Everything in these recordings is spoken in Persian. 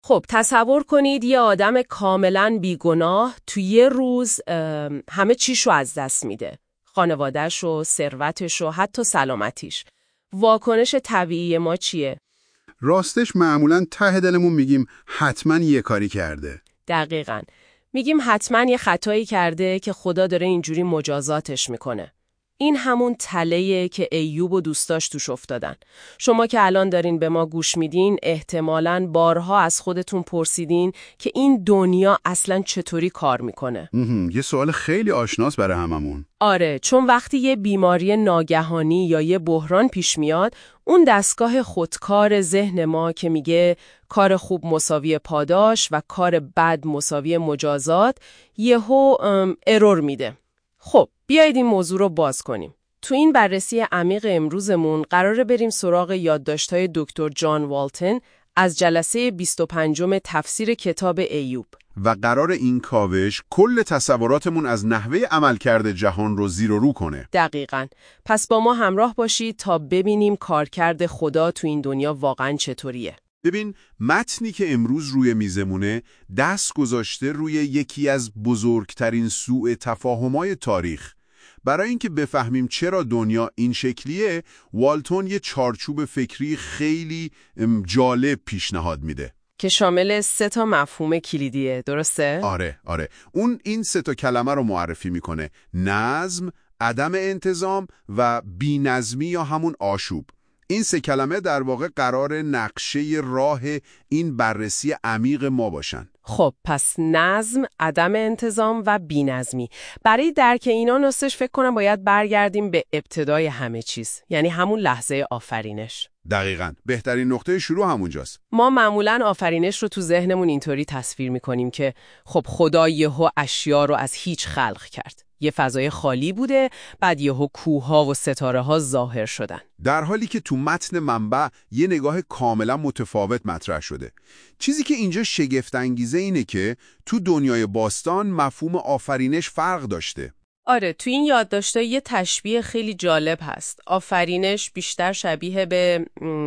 خب تصور کنید یه آدم کاملا بیگناه توی یه روز همه چیشو از دست میده. خانواده‌شو، ثروتشو، حتی سلامتیش. واکنش طبیعی ما چیه؟ راستش معمولاً ته دلمون میگیم حتما یه کاری کرده. دقیقاً. میگیم حتما یه خطایی کرده که خدا داره اینجوری مجازاتش میکنه. این همون تله‌ایه که ایوب و دوستاش توش افتادن. شما که الان دارین به ما گوش میدین احتمالاً بارها از خودتون پرسیدین که این دنیا اصلاً چطوری کار میکنه. یه سوال خیلی آشناس برای هممون. آره، چون وقتی یه بیماری ناگهانی یا یه بحران پیش میاد، اون دستگاه خودکار ذهن ما که میگه کار خوب مساوی پاداش و کار بد مساوی مجازات، یهو ارور میده. خب، بیایید این موضوع رو باز کنیم. تو این بررسی عمیق امروزمون قراره بریم سراغ یادداشت‌های دکتر جان والتن از جلسه 25 تفسیر کتاب ایوب. و قرار این کاوش کل تصوراتمون از نحوه عملکرد جهان رو زیر و رو کنه. دقیقاً. پس با ما همراه باشید تا ببینیم کارکرد خدا تو این دنیا واقعاً چطوریه. ببین، متنی که امروز روی میزمونه دست گذاشته روی یکی از بزرگترین سوء تفاهم‌های تاریخ. برای اینکه بفهمیم چرا دنیا این شکلیه، والتون یه چارچوب فکری خیلی جالب پیشنهاد میده. که شامل 3 مفهوم کلیدیه، درسته؟ آره. اون این 3 کلمه رو معرفی میکنه: نظم، عدم انتظام و بی‌نظمی یا همون آشوب. این 3 کلمه در واقع قرار نقشه راه این بررسی عمیق ما باشن. خب پس نظم، عدم انتظام و بی‌نظمی. برای درک اینا راستش فکر کنم باید برگردیم به ابتدای همه چیز، یعنی همون لحظه آفرینش. دقیقاً. بهترین نقطه شروع همونجاست. ما معمولاً آفرینش رو تو ذهنمون اینطوری تصویر می‌کنیم که خب خدا یهو اشیا رو از هیچ خلق کرد. یه فضای خالی بوده، بعد یهو کوه‌ها و ستاره‌ها ظاهر شدن. در حالی که تو متن منبع یه نگاه کاملا متفاوت مطرح شده. چیزی که اینجا شگفت انگیزه اینه که تو دنیای باستان مفهوم آفرینش فرق داشته. آره، تو این یادداشت‌ها یه تشبیه خیلی جالب هست. آفرینش بیشتر شبیه به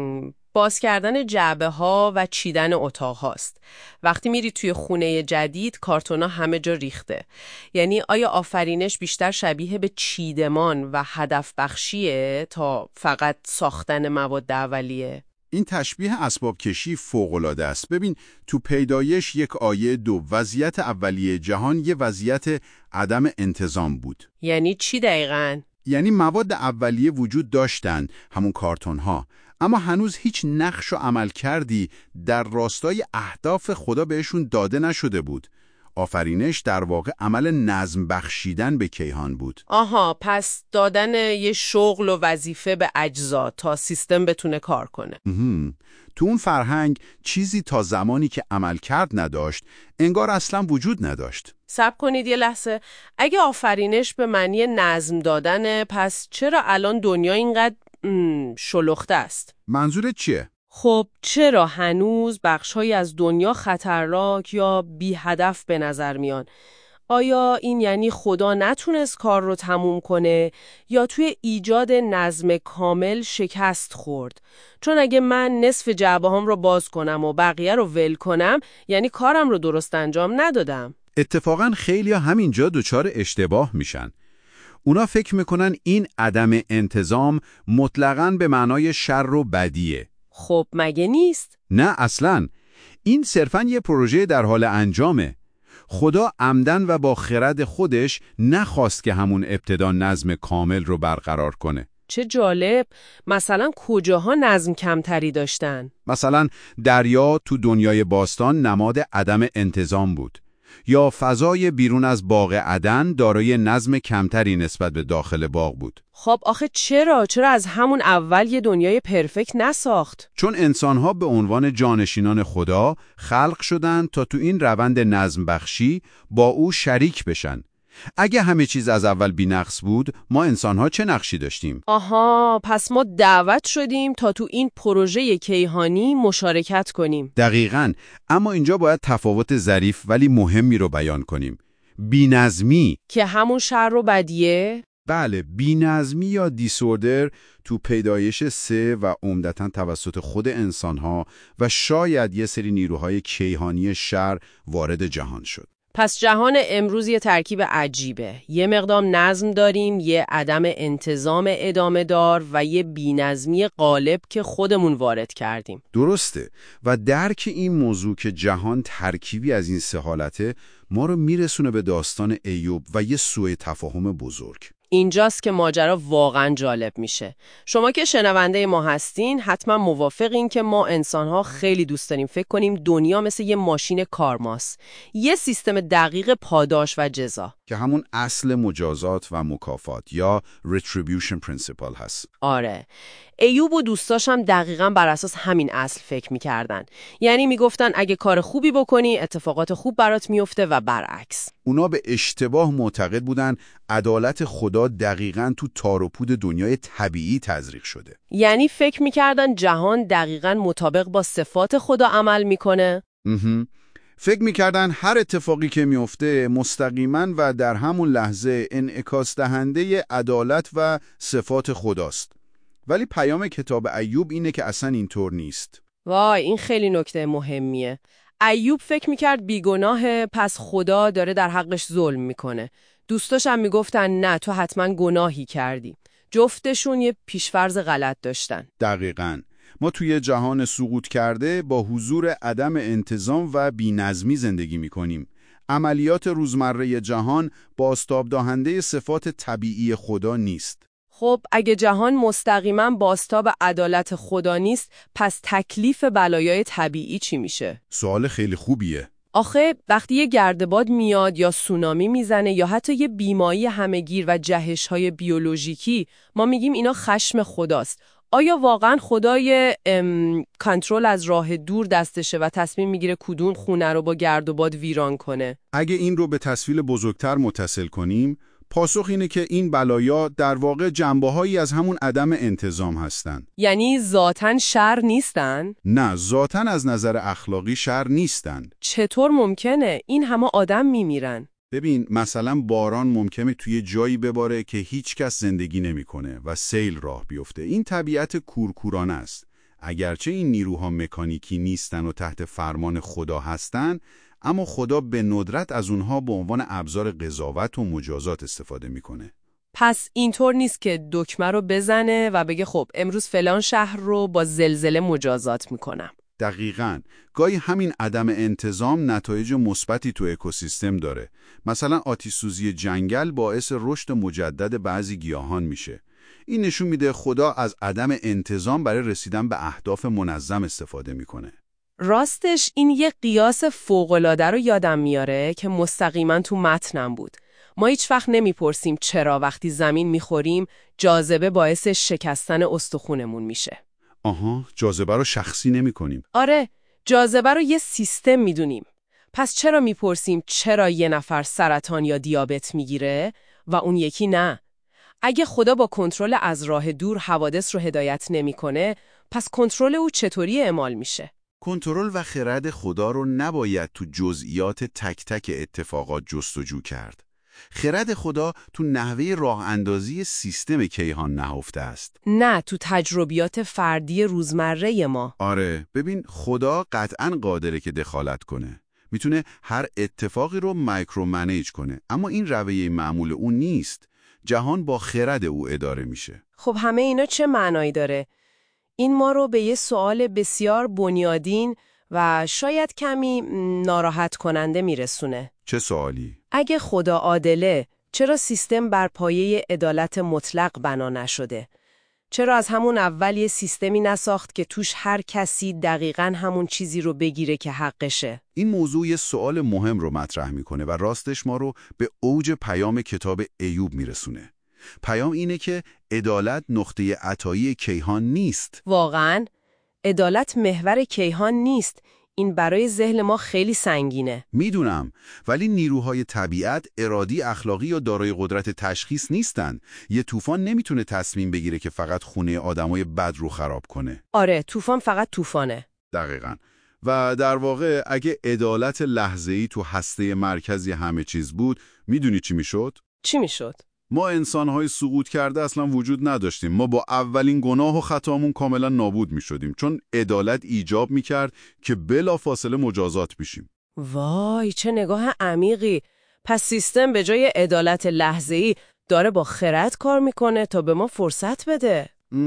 باز کردن جعبه‌ها و چیدن اتاق‌هاست. وقتی میری توی خونه جدید، کارتونا همه جا ریخته. یعنی آیا آفرینش بیشتر شبیه به چیدمان و هدف بخشیه تا فقط ساختن مواد اولیه؟ این تشبیه اسباب کشی فوق‌العاده است. ببین، تو پیدایش 1:2 وضعیت اولیه جهان یه وضعیت عدم انتظام بود. یعنی چی دقیقاً؟ یعنی مواد اولیه وجود داشتن، همون کارتون‌ها، اما هنوز هیچ نقش و عمل کردی در راستای اهداف خدا بهشون داده نشده بود. آفرینش در واقع عمل نظم بخشیدن به کیهان بود. آها، پس دادن یه شغل و وظیفه به اجزا تا سیستم بتونه کار کنه. تو اون فرهنگ چیزی تا زمانی که عمل کرد نداشت، انگار اصلا وجود نداشت. صبر کنید یه لحظه. اگه آفرینش به معنی نظم دادنه، پس چرا الان دنیا اینقدر شلوخته است؟ منظورت چیه؟ خب چرا هنوز بخش‌هایی از دنیا خطرناک یا بی هدف به نظر میان؟ آیا این یعنی خدا نتونست کار رو تموم کنه یا توی ایجاد نظم کامل شکست خورد؟ چون اگه من نصف جعبه‌هام رو باز کنم و بقیه رو ول کنم، یعنی کارم رو درست انجام ندادم. اتفاقاً خیلی‌ها همینجا دچار اشتباه میشن. اونا فکر میکنن این عدم انتظام مطلقاً به معنای شر و بدیه. خب مگه نیست؟ نه اصلاً. این صرفاً یه پروژه در حال انجامه. خدا عمدن و با خرد خودش نخواست که همون ابتدا نظم کامل رو برقرار کنه. چه جالب. مثلا کجاها نظم کمتری داشتن؟ مثلا دریا تو دنیای باستان نماد عدم انتظام بود. یا فضای بیرون از باغ عدن دارای نظم کمتری نسبت به داخل باغ بود. خب آخه چرا از همون اول یه دنیای پرفکت نساخت؟ چون انسان‌ها به عنوان جانشینان خدا خلق شدن تا تو این روند نظم بخشی با او شریک بشن. اگه همه چیز از اول بی‌نقص بود، ما انسان‌ها چه نقشی داشتیم؟ آها، پس ما دعوت شدیم تا تو این پروژه کیهانی مشارکت کنیم. دقیقاً. اما اینجا باید تفاوت ظریف ولی مهمی رو بیان کنیم. بی‌نظمی که همون شر و بدیه؟ بله، بی‌نظمی یا دیسوردر تو پیدایش سه و عمدتاً توسط خود انسان‌ها و شاید یه سری نیروهای کیهانی شر وارد جهان شد. پس جهان امروز یه ترکیب عجیبه. یه مقدار نظم داریم، یه عدم انتظام ادامه دار و یه بی‌نظمی غالب که خودمون وارد کردیم. درسته، و درک این موضوع که جهان ترکیبی از این سه حالته ما رو میرسونه به داستان ایوب و یه سوء تفاهم بزرگ. اینجاست که ماجرا واقعا جالب میشه. شما که شنونده ما هستین حتما موافقین که ما انسان‌ها خیلی دوست داریم فکر کنیم دنیا مثل یه ماشین کارماست. یه سیستم دقیق پاداش و جزا. که همون اصل مجازات و مکافات یا retribution principle هست. آره. ایوب و دوستاش هم دقیقاً بر اساس همین اصل فکر می‌کردن. یعنی میگفتن اگه کار خوبی بکنی اتفاقات خوب برات میفته و برعکس. اونا به اشتباه معتقد بودن عدالت خدا دقیقاً تو تار و پود دنیای طبیعی تزریق شده. یعنی فکر می‌کردن جهان دقیقاً مطابق با صفات خدا عمل می‌کنه. فکر می‌کردن هر اتفاقی که میفته مستقیماً و در همون لحظه انعکاس دهنده عدالت و صفات خداست. ولی پیام کتاب ایوب اینه که اصلا اینطور نیست. وای، این خیلی نکته مهمیه. ایوب فکر میکرد بیگناهه، پس خدا داره در حقش ظلم میکنه. دوستاش هم میگفتن نه، تو حتما گناهی کردی. جفتشون یه پیشفرض غلط داشتن. دقیقاً. ما توی جهان سقوط کرده با حضور عدم انتظام و بی‌نظمی زندگی میکنیم. عملیات روزمره جهان بازتاب دهنده صفات طبیعی خدا نیست. خب اگه جهان مستقیما بازتاب عدالت خدا نیست، پس تکلیف بلایای طبیعی چی میشه؟ سوال خیلی خوبیه. آخه وقتی یه گردباد میاد یا سونامی میزنه یا حتی یه بیماری همه‌گیر و جهش‌های بیولوژیکی، ما میگیم اینا خشم خداست. آیا واقعا خدای کنترل از راه دور دستشه و تصمیم میگیره کدوم خونه رو با گردباد ویران کنه؟ اگه این رو به تصویر بزرگتر متصل کنیم، پاسخ اینه که این بلایا در واقع جنبه‌هایی از همون عدم انتظام هستن. یعنی ذاتاً شر نیستن؟ نه، ذاتاً از نظر اخلاقی شر نیستن. چطور ممکنه؟ این همه آدم میمیرن. ببین، مثلا باران ممکنه توی جایی بباره که هیچ کس زندگی نمی‌کنه و سیل راه بیفته. این طبیعت کورکورانه است. اگرچه این نیروها مکانیکی نیستن و تحت فرمان خدا هستن، اما خدا به ندرت از اونها به عنوان ابزار قضاوت و مجازات استفاده میکنه. پس اینطور نیست که دکمه رو بزنه و بگه خب امروز فلان شهر رو با زلزله مجازات میکنم. دقیقاً. گاهی همین عدم انتظام نتایج مثبتی تو اکوسیستم داره. مثلا آتش‌سوزی جنگل باعث رشد مجدد بعضی گیاهان میشه. این نشون میده خدا از عدم انتظام برای رسیدن به اهداف منظم استفاده میکنه. راستش این یه قیاس فوق‌العاده رو یادم میاره که مستقیما تو متنم بود. ما هیچ وقت نمیپرسیم چرا وقتی زمین میخوریم جاذبه باعث شکستن استخونمون میشه. آها، جاذبه رو شخصی نمی کنیم. آره، جاذبه رو یه سیستم میدونیم. پس چرا میپرسیم چرا یه نفر سرطان یا دیابت میگیره و اون یکی نه؟ اگه خدا با کنترل از راه دور حوادث رو هدایت نمیکنه، پس کنترل او چطوری اعمال میشه؟ کنترل و خرد خدا رو نباید تو جزئیات تک تک اتفاقات جستجو کرد. خرد خدا تو نحوه راه اندازی سیستم کیهان نهفته است. نه، تو تجربیات فردی روزمره ما. آره، ببین خدا قطعاً قادره که دخالت کنه. میتونه هر اتفاقی رو مایکرو منیج کنه، اما این رویه معمول اون نیست. جهان با خرد او اداره میشه. خب همه اینا چه معنایی داره؟ این ما رو به یه سوال بسیار بنیادین و شاید کمی ناراحت کننده میرسونه. چه سوالی؟ اگه خدا عادله، چرا سیستم بر پایه عدالت مطلق بنا نشده؟ چرا از همون اول یه سیستمی نساخت که توش هر کسی دقیقاً همون چیزی رو بگیره که حقشه؟ این موضوع یه سوال مهم رو مطرح میکنه و راستش ما رو به اوج پیام کتاب ایوب میرسونه. پیام اینه که عدالت نقطه عطایی کیهان نیست. واقعاً عدالت محور کیهان نیست. این برای ذهن ما خیلی سنگینه. میدونم، ولی نیروهای طبیعت ارادی، اخلاقی یا دارای قدرت تشخیص نیستن. یه طوفان نمیتونه تصمیم بگیره که فقط خونه آدمای بد رو خراب کنه. آره، طوفان فقط طوفانه. دقیقاً. و در واقع اگه عدالت لحظه‌ای تو هسته مرکزی همه چیز بود، میدونی چی میشد؟ چی میشد؟ ما انسان‌های سقوط کرده اصلا وجود نداشتیم. ما با اولین گناه و خطامون کاملا نابود می‌شدیم، چون عدالت ایجاب می‌کرد که بلافاصله مجازات بشیم. وای چه نگاه عمیقی. پس سیستم به جای عدالت لحظه‌ای داره با خرد کار میکنه تا به ما فرصت بده.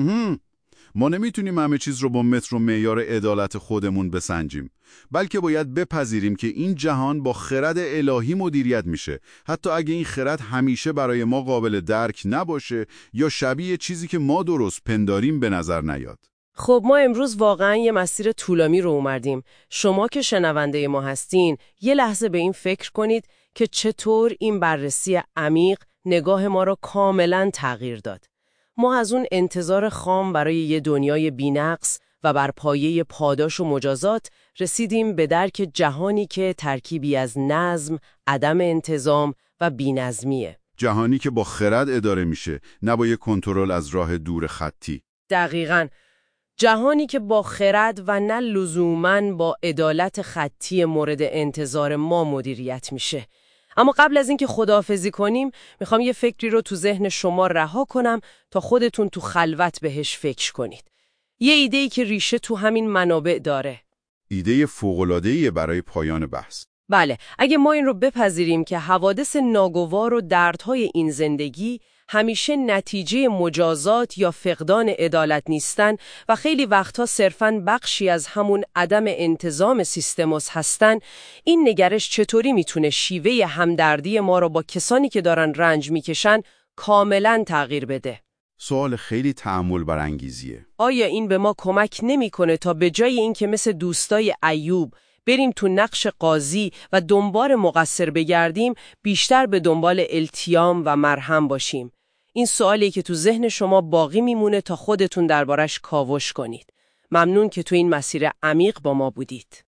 ما نمیتونیم همه چیز رو با متر و معیار عدالت خودمون بسنجیم، بلکه باید بپذیریم که این جهان با خرد الهی مدیریت میشه، حتی اگه این خرد همیشه برای ما قابل درک نباشه یا شبیه چیزی که ما درست پنداریم به نظر نیاد. خب ما امروز واقعا یه مسیر طولانی رو اومدیم. شما که شنونده ما هستین یه لحظه به این فکر کنید که چطور این بررسی عمیق نگاه ما رو کاملا تغییر داد. ما از اون انتظار خام برای یه دنیای بی‌نقص و بر پایه پاداش و مجازات رسیدیم به درک جهانی که ترکیبی از نظم، عدم انتظام و بی‌نظمیه. جهانی که با خرد اداره میشه، نه با یه کنترل از راه دور خطی. دقیقاً. جهانی که با خرد و نه لزوماً با عدالت خطی مورد انتظار ما مدیریت میشه. اما قبل از اینکه خداحافظی کنیم، میخوام یه فکری رو تو ذهن شما رها کنم تا خودتون تو خلوت بهش فکر کنید. یه ایده‌ای که ریشه تو همین منابع داره. ایده فوق‌العاده‌ای برای پایان بحث. بله، اگه ما این رو بپذیریم که حوادث ناگوار و دردهای این زندگی همیشه نتیجه مجازات یا فقدان عدالت نیستن و خیلی وقتها صرفاً بخشی از همون عدم انتظام سیستموس هستن، این نگرش چطوری میتونه شیوه همدردی ما رو با کسانی که دارن رنج میکشن کاملاً تغییر بده؟ سوال خیلی تأمل برانگیزیه. آیا این به ما کمک نمیکنه تا به جای این که مثل دوستای ایوب بریم تو نقش قاضی و دنبال مقصر بگردیم، بیشتر به دنبال التیام و مرهم باشیم؟ این سوالی که تو ذهن شما باقی میمونه تا خودتون دربارش کاوش کنید. ممنون که تو این مسیر عمیق با ما بودید.